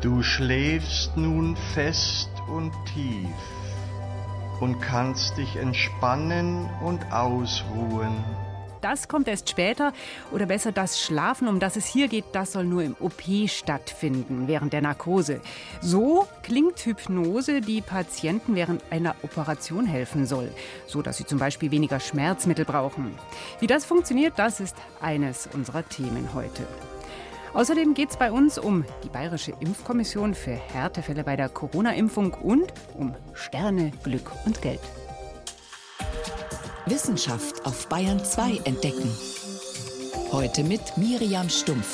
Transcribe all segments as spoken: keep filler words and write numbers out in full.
Du schläfst nun fest und tief und kannst dich entspannen und ausruhen. Das kommt erst später, oder besser das Schlafen, um das es hier geht, das soll nur im O P stattfinden, während der Narkose. So klingt Hypnose, die Patienten während einer Operation helfen soll, so dass sie zum Beispiel weniger Schmerzmittel brauchen. Wie das funktioniert, das ist eines unserer Themen heute. Außerdem geht es bei uns um die Bayerische Impfkommission für Härtefälle bei der Corona-Impfung und um Sterne, Glück und Geld. Wissenschaft auf Bayern zwei entdecken. Heute mit Miriam Stumpfe.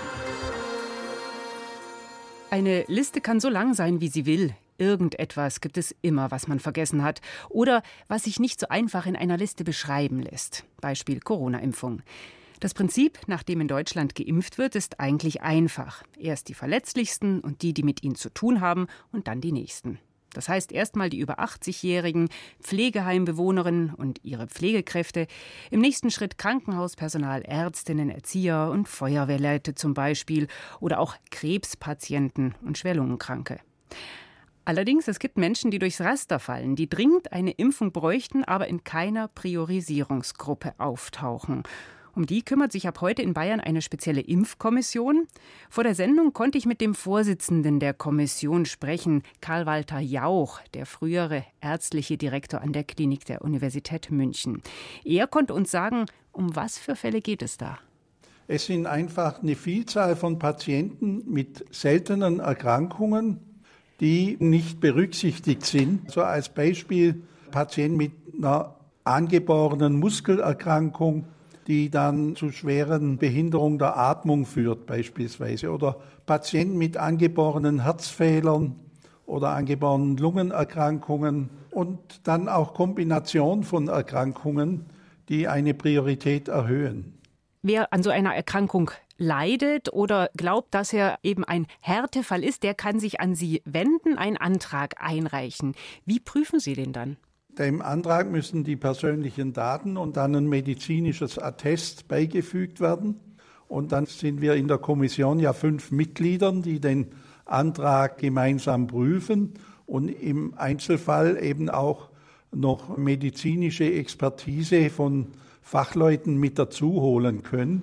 Eine Liste kann so lang sein, wie sie will. Irgendetwas gibt es immer, was man vergessen hat oder was sich nicht so einfach in einer Liste beschreiben lässt. Beispiel Corona-Impfung. Das Prinzip, nach dem in Deutschland geimpft wird, ist eigentlich einfach. Erst die Verletzlichsten und die, die mit ihnen zu tun haben, und dann die Nächsten. Das heißt erstmal die über achtzigjährigen, Pflegeheimbewohnerinnen und ihre Pflegekräfte, im nächsten Schritt Krankenhauspersonal, Ärztinnen, Erzieher und Feuerwehrleute zum Beispiel oder auch Krebspatienten und Schwerlungenkranke. Allerdings, es gibt Menschen, die durchs Raster fallen, die dringend eine Impfung bräuchten, aber in keiner Priorisierungsgruppe auftauchen. Um die kümmert sich ab heute in Bayern eine spezielle Impfkommission. Vor der Sendung konnte ich mit dem Vorsitzenden der Kommission sprechen, Karl-Walter Jauch, der frühere ärztliche Direktor an der Klinik der Universität München. Er konnte uns sagen, um was für Fälle geht es da? Es sind einfach eine Vielzahl von Patienten mit seltenen Erkrankungen, die nicht berücksichtigt sind. So als Beispiel Patienten mit einer angeborenen Muskelerkrankung, die dann zu schweren Behinderungen der Atmung führt beispielsweise. Oder Patienten mit angeborenen Herzfehlern oder angeborenen Lungenerkrankungen. Und dann auch Kombination von Erkrankungen, die eine Priorität erhöhen. Wer an so einer Erkrankung leidet oder glaubt, dass er eben ein Härtefall ist, der kann sich an Sie wenden, einen Antrag einreichen. Wie prüfen Sie den dann? Dem Antrag müssen die persönlichen Daten und dann ein medizinisches Attest beigefügt werden. Und dann sind wir in der Kommission ja fünf Mitgliedern, die den Antrag gemeinsam prüfen und im Einzelfall eben auch noch medizinische Expertise von Fachleuten mit dazu holen können.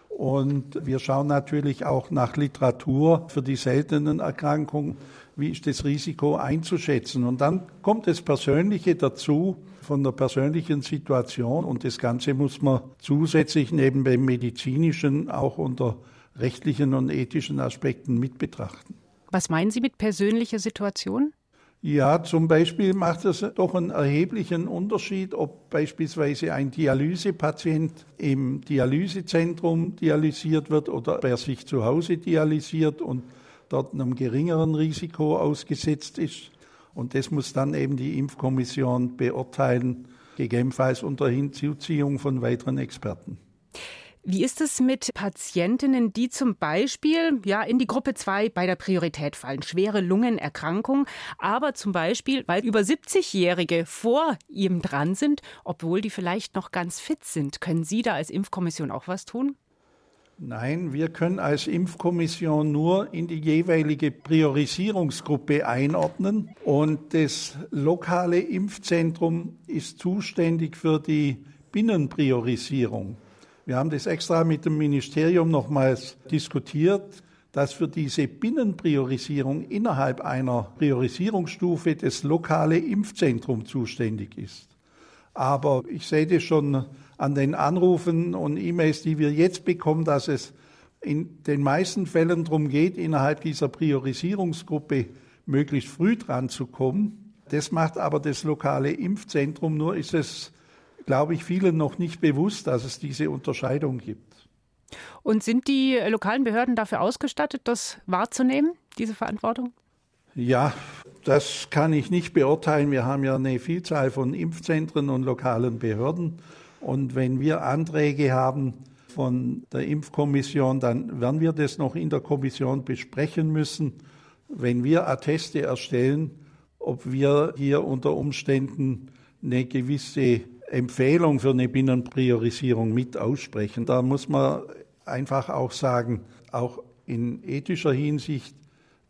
Und wir schauen natürlich auch nach Literatur für die seltenen Erkrankungen. Wie ist das Risiko einzuschätzen? Und dann kommt das Persönliche dazu, von der persönlichen Situation. Und das Ganze muss man zusätzlich neben dem medizinischen auch unter rechtlichen und ethischen Aspekten mit betrachten. Was meinen Sie mit persönlicher Situation? Ja, zum Beispiel macht es doch einen erheblichen Unterschied, ob beispielsweise ein Dialysepatient im Dialysezentrum dialysiert wird oder ob er sich zu Hause dialysiert und dort einem geringeren Risiko ausgesetzt ist. Und das muss dann eben die Impfkommission beurteilen, gegebenenfalls unter Hinzuziehung von weiteren Experten. Wie ist es mit Patientinnen, die zum Beispiel ja, in die Gruppe zwei bei der Priorität fallen, schwere Lungenerkrankung, aber zum Beispiel, weil über siebzigjährige vor ihm dran sind, obwohl die vielleicht noch ganz fit sind? Können Sie da als Impfkommission auch was tun? Nein, wir können als Impfkommission nur in die jeweilige Priorisierungsgruppe einordnen. Und das lokale Impfzentrum ist zuständig für die Binnenpriorisierung. Wir haben das extra mit dem Ministerium nochmals diskutiert, dass für diese Binnenpriorisierung innerhalb einer Priorisierungsstufe das lokale Impfzentrum zuständig ist. Aber ich sehe das schon an den Anrufen und E-Mails, die wir jetzt bekommen, dass es in den meisten Fällen darum geht, innerhalb dieser Priorisierungsgruppe möglichst früh dran zu kommen. Das macht aber das lokale Impfzentrum, nur ist es, glaube ich, vielen noch nicht bewusst, dass es diese Unterscheidung gibt. Und sind die lokalen Behörden dafür ausgestattet, das wahrzunehmen, diese Verantwortung? Ja, das kann ich nicht beurteilen. Wir haben ja eine Vielzahl von Impfzentren und lokalen Behörden. Und wenn wir Anträge haben von der Impfkommission, dann werden wir das noch in der Kommission besprechen müssen, wenn wir Atteste erstellen, ob wir hier unter Umständen eine gewisse Empfehlung für eine Binnenpriorisierung mit aussprechen. Da muss man einfach auch sagen, auch in ethischer Hinsicht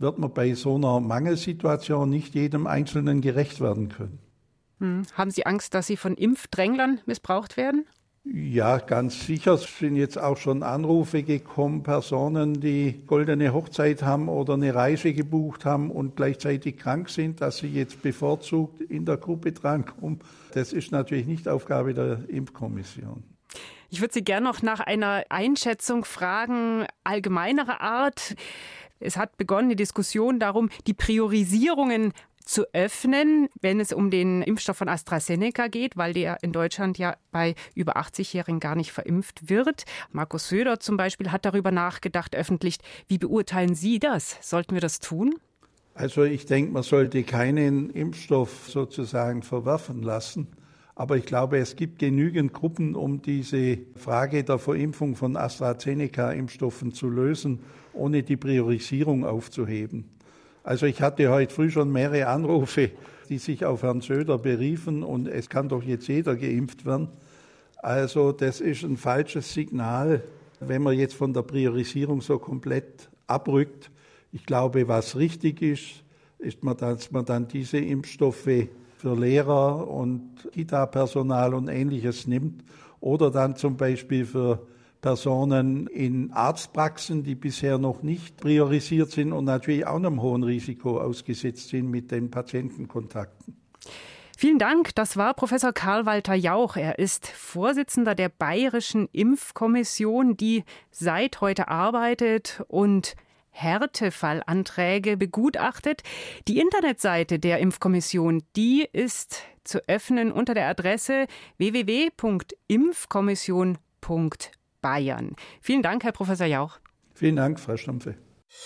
wird man bei so einer Mangelsituation nicht jedem Einzelnen gerecht werden können. Hm. Haben Sie Angst, dass Sie von Impfdränglern missbraucht werden? Ja, ganz sicher. Es sind jetzt auch schon Anrufe gekommen, Personen, die goldene Hochzeit haben oder eine Reise gebucht haben und gleichzeitig krank sind, dass sie jetzt bevorzugt in der Gruppe drankommen. Das ist natürlich nicht Aufgabe der Impfkommission. Ich würde Sie gerne noch nach einer Einschätzung fragen, allgemeinerer Art. Es hat begonnen die Diskussion darum, die Priorisierungen zu öffnen, wenn es um den Impfstoff von AstraZeneca geht, weil der in Deutschland ja bei über achtzig-Jährigen gar nicht verimpft wird. Markus Söder zum Beispiel hat darüber nachgedacht, öffentlich. Wie beurteilen Sie das? Sollten wir das tun? Also ich denke, man sollte keinen Impfstoff sozusagen verwerfen lassen. Aber ich glaube, es gibt genügend Gruppen, um diese Frage der Verimpfung von AstraZeneca-Impfstoffen zu lösen, ohne die Priorisierung aufzuheben. Also ich hatte heute früh schon mehrere Anrufe, die sich auf Herrn Söder beriefen und es kann doch jetzt jeder geimpft werden. Also das ist ein falsches Signal, wenn man jetzt von der Priorisierung so komplett abrückt. Ich glaube, was richtig ist, ist, dass man dann diese Impfstoffe für Lehrer und Kita-Personal und Ähnliches nimmt oder dann zum Beispiel für Personen in Arztpraxen, die bisher noch nicht priorisiert sind und natürlich auch einem hohen Risiko ausgesetzt sind mit den Patientenkontakten. Vielen Dank. Das war Professor Karl-Walter Jauch. Er ist Vorsitzender der Bayerischen Impfkommission, die seit heute arbeitet und Härtefallanträge begutachtet. Die Internetseite der Impfkommission, die ist zu öffnen unter der Adresse w w w punkt impfkommission punkt Bayern. Vielen Dank, Herr Professor Jauch. Vielen Dank, Frau Stumpfe.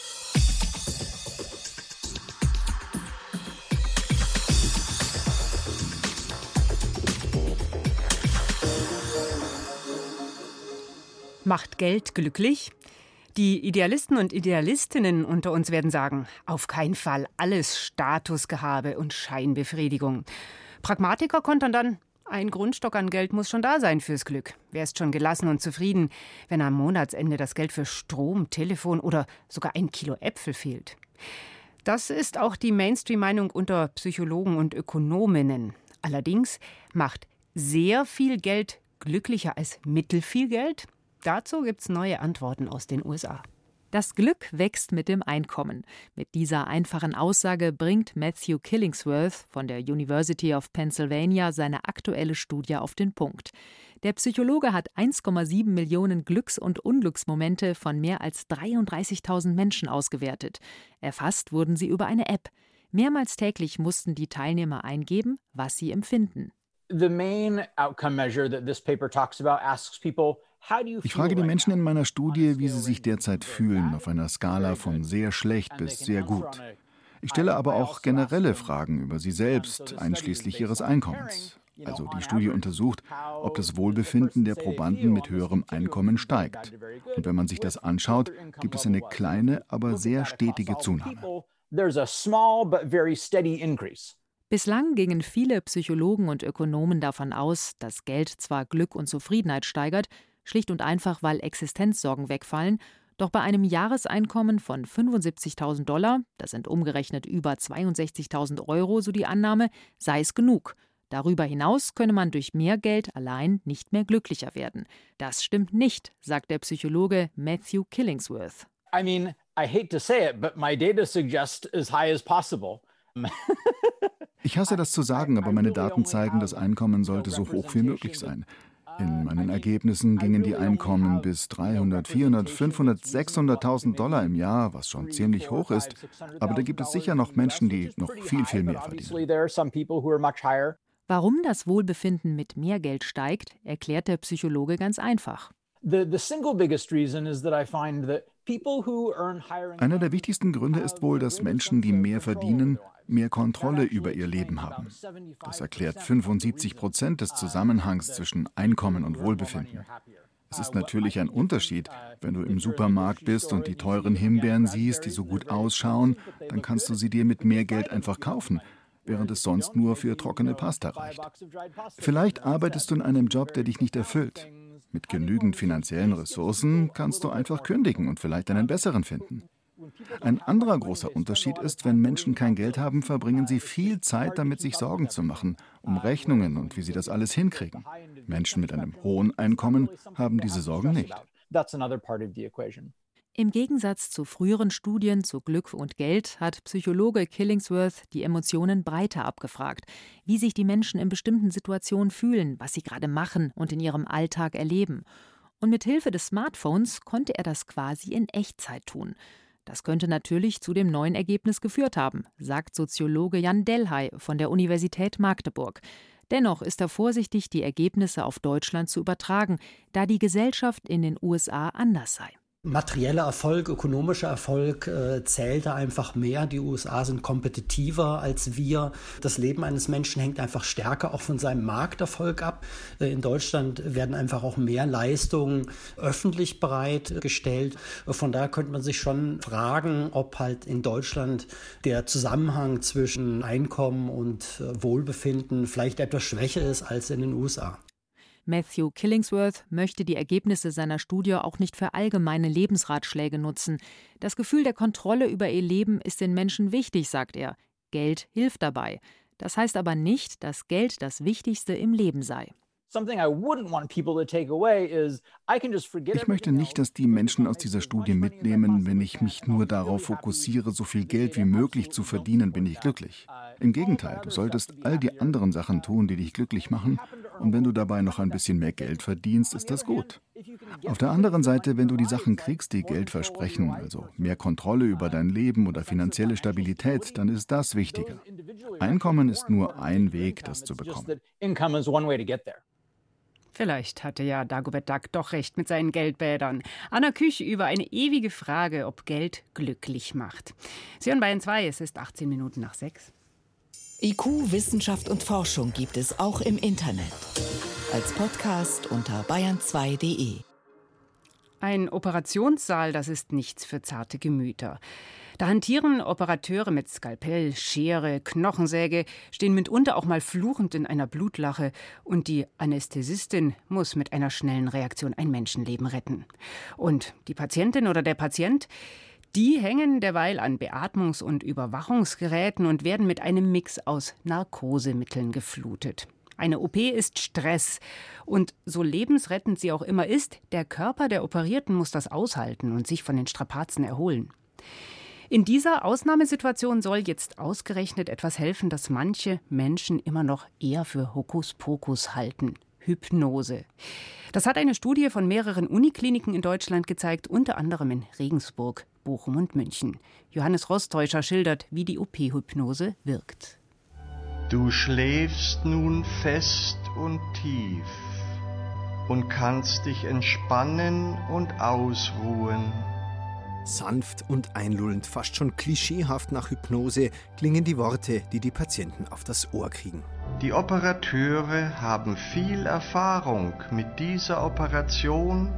Macht Geld glücklich? Die Idealisten und Idealistinnen unter uns werden sagen, auf keinen Fall, alles Statusgehabe und Scheinbefriedigung. Pragmatiker kontern dann, ein Grundstock an Geld muss schon da sein fürs Glück. Wer ist schon gelassen und zufrieden, wenn am Monatsende das Geld für Strom, Telefon oder sogar ein Kilo Äpfel fehlt? Das ist auch die Mainstream-Meinung unter Psychologen und Ökonominnen. Allerdings macht sehr viel Geld glücklicher als mittelfiel Geld? Dazu gibt's neue Antworten aus den U S A. Das Glück wächst mit dem Einkommen. Mit dieser einfachen Aussage bringt Matthew Killingsworth von der University of Pennsylvania seine aktuelle Studie auf den Punkt. Der Psychologe hat eins Komma sieben Millionen Glücks- und Unglücksmomente von mehr als dreiunddreißigtausend Menschen ausgewertet. Erfasst wurden sie über eine App. Mehrmals täglich mussten die Teilnehmer eingeben, was sie empfinden. The main outcome measure that this paper talks about asks people, ich frage die Menschen in meiner Studie, wie sie sich derzeit fühlen, auf einer Skala von sehr schlecht bis sehr gut. Ich stelle aber auch generelle Fragen über sie selbst, einschließlich ihres Einkommens. Also die Studie untersucht, ob das Wohlbefinden der Probanden mit höherem Einkommen steigt. Und wenn man sich das anschaut, gibt es eine kleine, aber sehr stetige Zunahme. Bislang gingen viele Psychologen und Ökonomen davon aus, dass Geld zwar Glück und Zufriedenheit steigert, schlicht und einfach, weil Existenzsorgen wegfallen. Doch bei einem Jahreseinkommen von fünfundsiebzigtausend Dollar, das sind umgerechnet über zweiundsechzigtausend Euro, so die Annahme, sei es genug. Darüber hinaus könne man durch mehr Geld allein nicht mehr glücklicher werden. Das stimmt nicht, sagt der Psychologe Matthew Killingsworth. I mean, I hate to say it, but my data suggest as high as possible. Ich hasse das zu sagen, aber meine Daten zeigen, das Einkommen sollte so hoch wie möglich sein. In meinen Ergebnissen gingen die Einkommen bis dreihundert, vierhundert, fünfhundert, sechshunderttausend Dollar im Jahr, was schon ziemlich hoch ist. Aber da gibt es sicher noch Menschen, die noch viel, viel mehr verdienen. Warum das Wohlbefinden mit mehr Geld steigt, erklärt der Psychologe ganz einfach. Einer der wichtigsten Gründe ist wohl, dass Menschen, die mehr verdienen, mehr Kontrolle über ihr Leben haben. Das erklärt fünfundsiebzig Prozent des Zusammenhangs zwischen Einkommen und Wohlbefinden. Es ist natürlich ein Unterschied, wenn du im Supermarkt bist und die teuren Himbeeren siehst, die so gut ausschauen, dann kannst du sie dir mit mehr Geld einfach kaufen, während es sonst nur für trockene Pasta reicht. Vielleicht arbeitest du in einem Job, der dich nicht erfüllt. Mit genügend finanziellen Ressourcen kannst du einfach kündigen und vielleicht einen besseren finden. Ein anderer großer Unterschied ist, wenn Menschen kein Geld haben, verbringen sie viel Zeit damit, sich Sorgen zu machen, um Rechnungen und wie sie das alles hinkriegen. Menschen mit einem hohen Einkommen haben diese Sorgen nicht. Im Gegensatz zu früheren Studien zu Glück und Geld hat Psychologe Killingsworth die Emotionen breiter abgefragt, wie sich die Menschen in bestimmten Situationen fühlen, was sie gerade machen und in ihrem Alltag erleben. Und mit Hilfe des Smartphones konnte er das quasi in Echtzeit tun. Das könnte natürlich zu dem neuen Ergebnis geführt haben, sagt Soziologe Jan Delhay von der Universität Magdeburg. Dennoch ist er vorsichtig, die Ergebnisse auf Deutschland zu übertragen, da die Gesellschaft in den U S A anders sei. Materieller Erfolg, ökonomischer Erfolg äh, zählte einfach mehr. Die U S A sind kompetitiver als wir. Das Leben eines Menschen hängt einfach stärker auch von seinem Markterfolg ab. Äh, in Deutschland werden einfach auch mehr Leistungen öffentlich bereitgestellt. Äh, von daher könnte man sich schon fragen, ob halt in Deutschland der Zusammenhang zwischen Einkommen und äh, Wohlbefinden vielleicht etwas schwächer ist als in den U S A. Matthew Killingsworth möchte die Ergebnisse seiner Studie auch nicht für allgemeine Lebensratschläge nutzen. Das Gefühl der Kontrolle über ihr Leben ist den Menschen wichtig, sagt er. Geld hilft dabei. Das heißt aber nicht, dass Geld das Wichtigste im Leben sei. Ich möchte nicht, dass die Menschen aus dieser Studie mitnehmen, wenn ich mich nur darauf fokussiere, so viel Geld wie möglich zu verdienen, bin ich glücklich. Im Gegenteil, du solltest all die anderen Sachen tun, die dich glücklich machen, und wenn du dabei noch ein bisschen mehr Geld verdienst, ist das gut. Auf der anderen Seite, wenn du die Sachen kriegst, die Geld versprechen, also mehr Kontrolle über dein Leben oder finanzielle Stabilität, dann ist das wichtiger. Einkommen ist nur ein Weg, das zu bekommen. Vielleicht hatte ja Dagobert Duck doch recht mit seinen Geldbädern. Anna Küch über eine ewige Frage, ob Geld glücklich macht. Sie hören Bayern zwei, es ist achtzehn Minuten nach sechs. I Q, Wissenschaft und Forschung gibt es auch im Internet. Als Podcast unter bayern zwei punkt de. Ein Operationssaal, das ist nichts für zarte Gemüter. Da hantieren Operateure mit Skalpell, Schere, Knochensäge, stehen mitunter auch mal fluchend in einer Blutlache und die Anästhesistin muss mit einer schnellen Reaktion ein Menschenleben retten. Und die Patientin oder der Patient, die hängen derweil an Beatmungs- und Überwachungsgeräten und werden mit einem Mix aus Narkosemitteln geflutet. Eine O P ist Stress. Und so lebensrettend sie auch immer ist, der Körper der Operierten muss das aushalten und sich von den Strapazen erholen. In dieser Ausnahmesituation soll jetzt ausgerechnet etwas helfen, das manche Menschen immer noch eher für Hokuspokus halten: Hypnose. Das hat eine Studie von mehreren Unikliniken in Deutschland gezeigt, unter anderem in Regensburg, Bochum und München. Johannes Rostäuscher schildert, wie die O P-Hypnose wirkt. Du schläfst nun fest und tief und kannst dich entspannen und ausruhen. Sanft und einlullend, fast schon klischeehaft nach Hypnose, klingen die Worte, die die Patienten auf das Ohr kriegen. Die Operateure haben viel Erfahrung mit dieser Operation.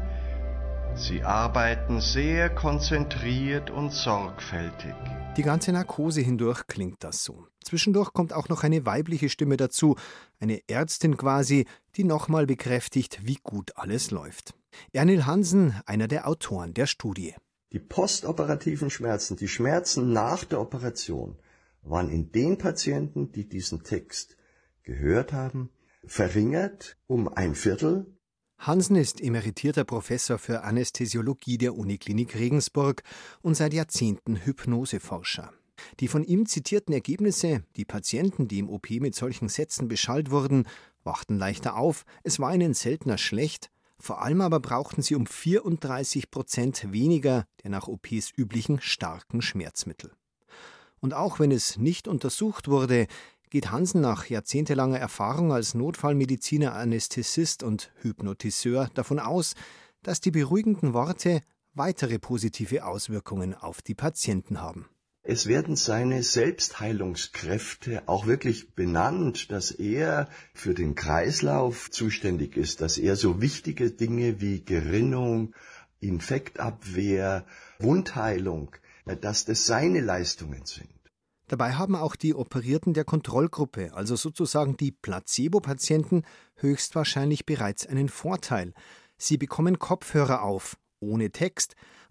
Sie arbeiten sehr konzentriert und sorgfältig. Die ganze Narkose hindurch klingt das so. Zwischendurch kommt auch noch eine weibliche Stimme dazu, eine Ärztin quasi, die nochmal bekräftigt, wie gut alles läuft. Ernil Hansen, einer der Autoren der Studie. Die postoperativen Schmerzen, die Schmerzen nach der Operation, waren in den Patienten, die diesen Text gehört haben, verringert um ein Viertel. Hansen ist emeritierter Professor für Anästhesiologie der Uniklinik Regensburg und seit Jahrzehnten Hypnoseforscher. Die von ihm zitierten Ergebnisse, die Patienten, die im O P mit solchen Sätzen beschallt wurden, wachten leichter auf, es war ihnen seltener schlecht. Vor allem aber brauchten sie um vierunddreißig Prozent weniger der nach O Ps üblichen starken Schmerzmittel. Und auch wenn es nicht untersucht wurde, geht Hansen nach jahrzehntelanger Erfahrung als Notfallmediziner, Anästhesist und Hypnotiseur davon aus, dass die beruhigenden Worte weitere positive Auswirkungen auf die Patienten haben. Es werden seine Selbstheilungskräfte auch wirklich benannt, dass er für den Kreislauf zuständig ist, dass er so wichtige Dinge wie Gerinnung, Infektabwehr, Wundheilung, dass das seine Leistungen sind. Dabei haben auch die Operierten der Kontrollgruppe, also sozusagen die Placebo-Patienten, höchstwahrscheinlich bereits einen Vorteil. Sie bekommen Kopfhörer auf, ohne Text,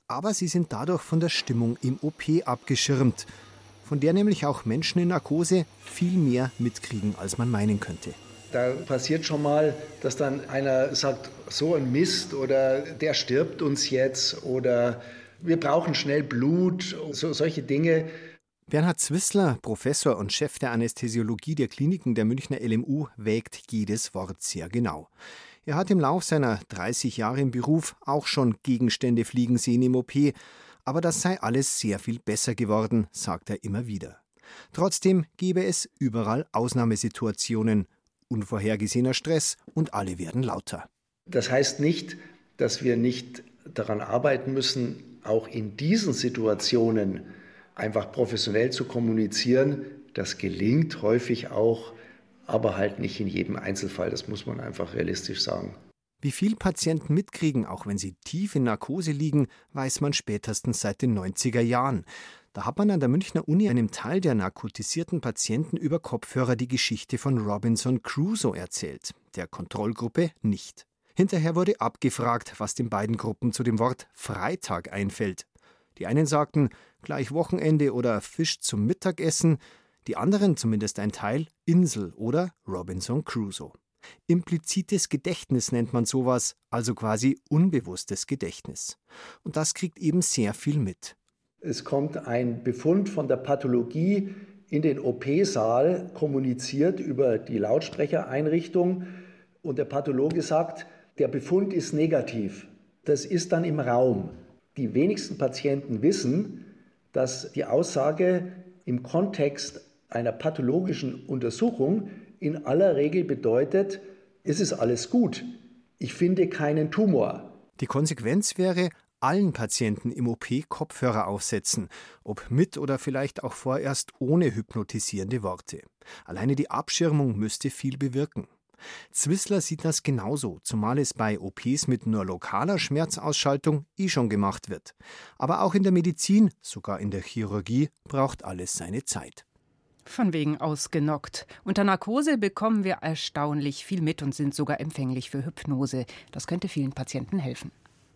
aber sie sind dadurch von der Stimmung im O P abgeschirmt, von der nämlich auch Menschen in Narkose viel mehr mitkriegen, als man meinen könnte. Da passiert schon mal, dass dann einer sagt, so ein Mist oder der stirbt uns jetzt oder wir brauchen schnell Blut, so, solche Dinge. Bernhard Zwissler, Professor und Chef der Anästhesiologie der Kliniken der Münchner L M U, wägt jedes Wort sehr genau. Er hat im Lauf seiner dreißig Jahre im Beruf auch schon Gegenstände fliegen sehen im O P, aber das sei alles sehr viel besser geworden, sagt er immer wieder. Trotzdem gebe es überall Ausnahmesituationen, unvorhergesehener Stress und alle werden lauter. Das heißt nicht, dass wir nicht daran arbeiten müssen, auch in diesen Situationen einfach professionell zu kommunizieren. Das gelingt häufig auch, aber halt nicht in jedem Einzelfall. Das muss man einfach realistisch sagen. Wie viel Patienten mitkriegen, auch wenn sie tief in Narkose liegen, weiß man spätestens seit den neunziger Jahren. Da hat man an der Münchner Uni einem Teil der narkotisierten Patienten über Kopfhörer die Geschichte von Robinson Crusoe erzählt, der Kontrollgruppe nicht. Hinterher wurde abgefragt, was den beiden Gruppen zu dem Wort Freitag einfällt. Die einen sagten, gleich Wochenende oder Fisch zum Mittagessen, die anderen, zumindest ein Teil, Insel oder Robinson Crusoe. Implizites Gedächtnis nennt man sowas, also quasi unbewusstes Gedächtnis. Und das kriegt eben sehr viel mit. Es kommt ein Befund von der Pathologie in den O P-Saal, kommuniziert über die Lautsprechereinrichtung und der Pathologe sagt, der Befund ist negativ. Das ist dann im Raum. Die wenigsten Patienten wissen, dass die Aussage im Kontext einer pathologischen Untersuchung in aller Regel bedeutet, es ist alles gut, ich finde keinen Tumor. Die Konsequenz wäre, allen Patienten im O P Kopfhörer aufsetzen, ob mit oder vielleicht auch vorerst ohne hypnotisierende Worte. Alleine die Abschirmung müsste viel bewirken. Zwissler sieht das genauso, zumal es bei O Ps mit nur lokaler Schmerzausschaltung eh schon gemacht wird. Aber auch in der Medizin, sogar in der Chirurgie, braucht alles seine Zeit. Von wegen ausgenockt. Unter Narkose bekommen wir erstaunlich viel mit und sind sogar empfänglich für Hypnose. Das könnte vielen Patienten helfen.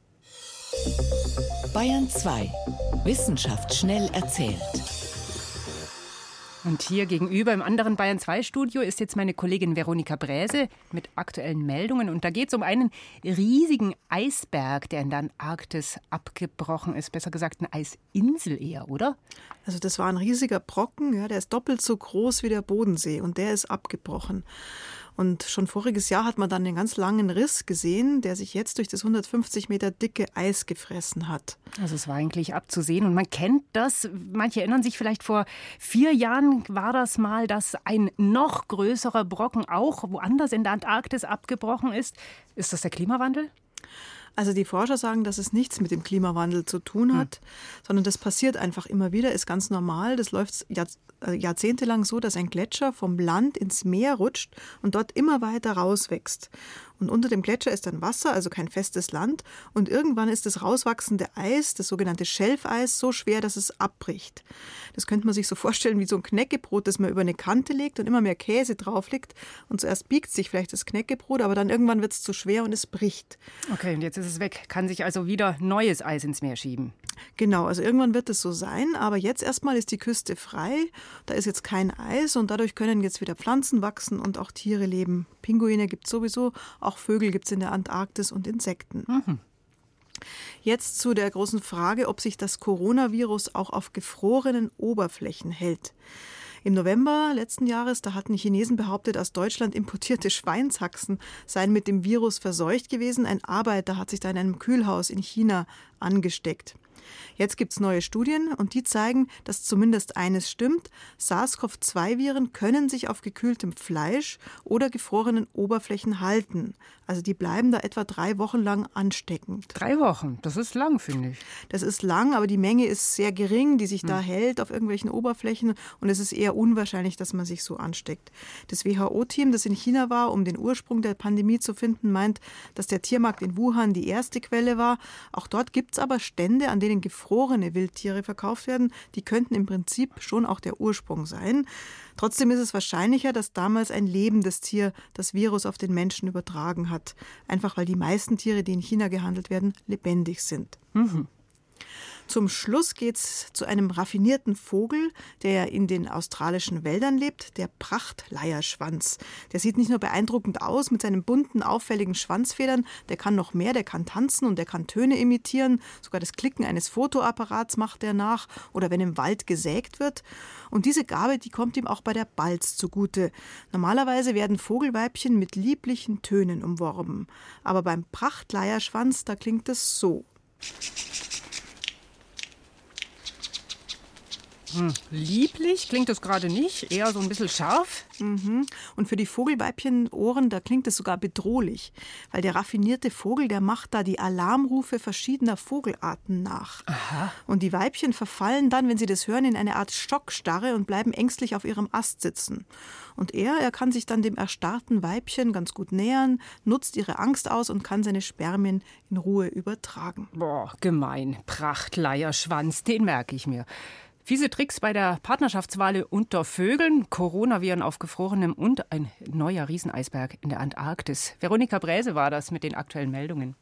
Bayern zwei. Wissenschaft schnell erzählt. Und hier gegenüber im anderen Bayern zwei Studio ist jetzt meine Kollegin Veronika Bräse mit aktuellen Meldungen. Und da geht es um einen riesigen Eisberg, der in der Antarktis abgebrochen ist. Besser gesagt eine Eisinsel eher, oder? Also das war ein riesiger Brocken, ja, der ist doppelt so groß wie der Bodensee und der ist abgebrochen. Und schon voriges Jahr hat man dann einen ganz langen Riss gesehen, der sich jetzt durch das hundertfünfzig Meter dicke Eis gefressen hat. Also es war eigentlich abzusehen und man kennt das. Manche erinnern sich vielleicht, vor vier Jahren war das mal, dass ein noch größerer Brocken auch woanders in der Antarktis abgebrochen ist. Ist das der Klimawandel? Also die Forscher sagen, dass es nichts mit dem Klimawandel zu tun hat, hm. sondern das passiert einfach immer wieder, ist ganz normal. Das läuft Jahr, äh, jahrzehntelang so, dass ein Gletscher vom Land ins Meer rutscht und dort immer weiter rauswächst. Und unter dem Gletscher ist dann Wasser, also kein festes Land. Und irgendwann ist das rauswachsende Eis, das sogenannte Schelfeis, so schwer, dass es abbricht. Das könnte man sich so vorstellen wie so ein Knäckebrot, das man über eine Kante legt und immer mehr Käse drauf liegt. Und zuerst biegt sich vielleicht das Knäckebrot, aber dann irgendwann wird es zu schwer und es bricht. Okay, und jetzt ist es weg. Kann sich also wieder neues Eis ins Meer schieben. Genau, also irgendwann wird es so sein. Aber jetzt erstmal ist die Küste frei. Da ist jetzt kein Eis und dadurch können jetzt wieder Pflanzen wachsen und auch Tiere leben. Pinguine gibt es sowieso, auch Vögel gibt es in der Antarktis und Insekten. Mhm. Jetzt zu der großen Frage, ob sich das Coronavirus auch auf gefrorenen Oberflächen hält. Im November letzten Jahres, da hatten Chinesen behauptet, aus Deutschland importierte Schweinshaxen seien mit dem Virus verseucht gewesen. Ein Arbeiter hat sich da in einem Kühlhaus in China angesteckt. Jetzt gibt es neue Studien und die zeigen, dass zumindest eines stimmt. SARS-C o V zwei Viren können sich auf gekühltem Fleisch oder gefrorenen Oberflächen halten. Also die bleiben da etwa drei Wochen lang ansteckend. Drei Wochen, das ist lang, finde ich. Das ist lang, aber die Menge ist sehr gering, die sich hm. da hält auf irgendwelchen Oberflächen. Und es ist eher unwahrscheinlich, dass man sich so ansteckt. Das W H O-Team, das in China war, um den Ursprung der Pandemie zu finden, meint, dass der Tiermarkt in Wuhan die erste Quelle war. Auch dort gibt es aber Stände, an denen gefrorene Wildtiere verkauft werden. Die könnten im Prinzip schon auch der Ursprung sein. Trotzdem ist es wahrscheinlicher, dass damals ein lebendes Tier das Virus auf den Menschen übertragen hat. Einfach weil die meisten Tiere, die in China gehandelt werden, lebendig sind. Mhm. Zum Schluss geht's zu einem raffinierten Vogel, der in den australischen Wäldern lebt, der Prachtleierschwanz. Der sieht nicht nur beeindruckend aus mit seinen bunten, auffälligen Schwanzfedern, der kann noch mehr, der kann tanzen und der kann Töne imitieren. Sogar das Klicken eines Fotoapparats macht er nach oder wenn im Wald gesägt wird. Und diese Gabe, die kommt ihm auch bei der Balz zugute. Normalerweise werden Vogelweibchen mit lieblichen Tönen umworben. Aber beim Prachtleierschwanz, da klingt es so. Hm, lieblich klingt das gerade nicht, eher so ein bisschen scharf. Mhm. Und für die Vogelweibchen-Ohren, da klingt es sogar bedrohlich, weil der raffinierte Vogel, der macht da die Alarmrufe verschiedener Vogelarten nach. Aha. Und die Weibchen verfallen dann, wenn sie das hören, in eine Art Stockstarre und bleiben ängstlich auf ihrem Ast sitzen. Und er, er kann sich dann dem erstarrten Weibchen ganz gut nähern, nutzt ihre Angst aus und kann seine Spermien in Ruhe übertragen. Boah, gemein. Prachtleierschwanz, den merke ich mir. Fiese Tricks bei der Partnerschaftswahl unter Vögeln, Coronaviren auf Gefrorenem und ein neuer Rieseneisberg in der Antarktis. Veronika Bräse war das mit den aktuellen Meldungen.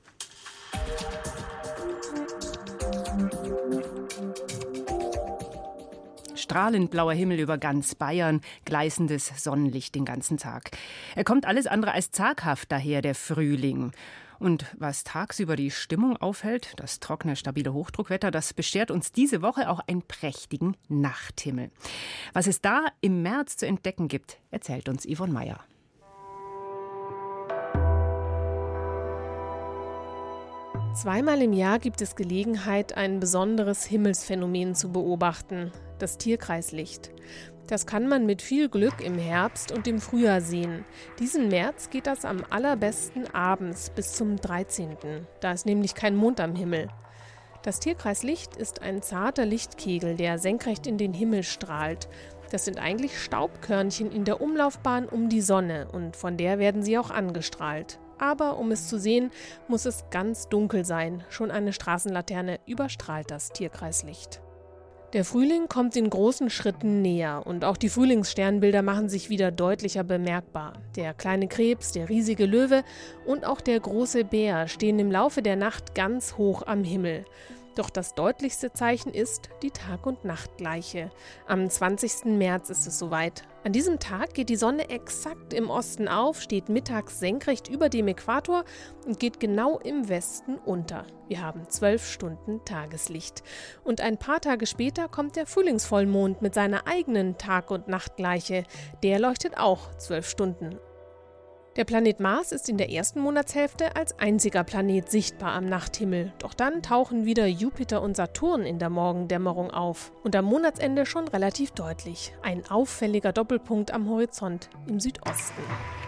Strahlend blauer Himmel über ganz Bayern, gleißendes Sonnenlicht den ganzen Tag. Er kommt alles andere als zaghaft daher, der Frühling. Und was tagsüber die Stimmung aufhält, das trockene, stabile Hochdruckwetter, das beschert uns diese Woche auch einen prächtigen Nachthimmel. Was es da im März zu entdecken gibt, erzählt uns Yvonne Meyer. Zweimal im Jahr gibt es Gelegenheit, ein besonderes Himmelsphänomen zu beobachten, das Tierkreislicht. Das kann man mit viel Glück im Herbst und im Frühjahr sehen. Diesen März geht das am allerbesten abends bis zum dreizehnten Da ist nämlich kein Mond am Himmel. Das Tierkreislicht ist ein zarter Lichtkegel, der senkrecht in den Himmel strahlt. Das sind eigentlich Staubkörnchen in der Umlaufbahn um die Sonne und von der werden sie auch angestrahlt. Aber um es zu sehen, muss es ganz dunkel sein. Schon eine Straßenlaterne überstrahlt das Tierkreislicht. Der Frühling kommt in großen Schritten näher und auch die Frühlingssternbilder machen sich wieder deutlicher bemerkbar. Der kleine Krebs, der riesige Löwe und auch der große Bär stehen im Laufe der Nacht ganz hoch am Himmel. Doch das deutlichste Zeichen ist die Tag- und Nachtgleiche. Am zwanzigsten März ist es soweit. An diesem Tag geht die Sonne exakt im Osten auf, steht mittags senkrecht über dem Äquator und geht genau im Westen unter. Wir haben zwölf Stunden Tageslicht. Und ein paar Tage später kommt der Frühlingsvollmond mit seiner eigenen Tag- und Nachtgleiche. Der leuchtet auch zwölf Stunden. Der Planet Mars ist in der ersten Monatshälfte als einziger Planet sichtbar am Nachthimmel. Doch dann tauchen wieder Jupiter und Saturn in der Morgendämmerung auf. Und am Monatsende schon relativ deutlich. Ein auffälliger Doppelpunkt am Horizont im Südosten.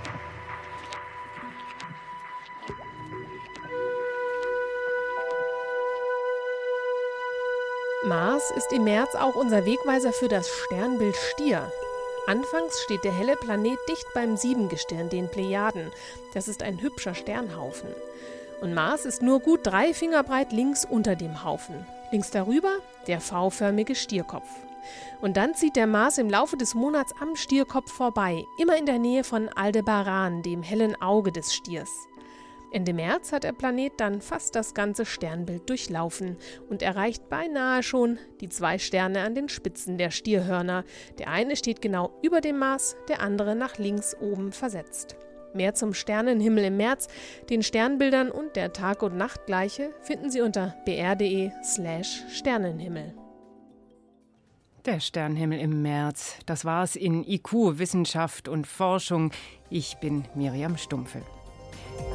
Mars ist im März auch unser Wegweiser für das Sternbild Stier. Anfangs steht der helle Planet dicht beim Siebengestirn, den Plejaden. Das ist ein hübscher Sternhaufen. Und Mars ist nur gut drei Finger breit links unter dem Haufen. Links darüber der V-förmige Stierkopf. Und dann zieht der Mars im Laufe des Monats am Stierkopf vorbei, immer in der Nähe von Aldebaran, dem hellen Auge des Stiers. Ende März hat der Planet dann fast das ganze Sternbild durchlaufen und erreicht beinahe schon die zwei Sterne an den Spitzen der Stierhörner. Der eine steht genau über dem Mars, der andere nach links oben versetzt. Mehr zum Sternenhimmel im März, den Sternbildern und der Tag- und Nachtgleiche finden Sie unter br.de slash Sternenhimmel. Der Sternenhimmel im März, das war's in I Q, Wissenschaft und Forschung. Ich bin Miriam Stumpfe.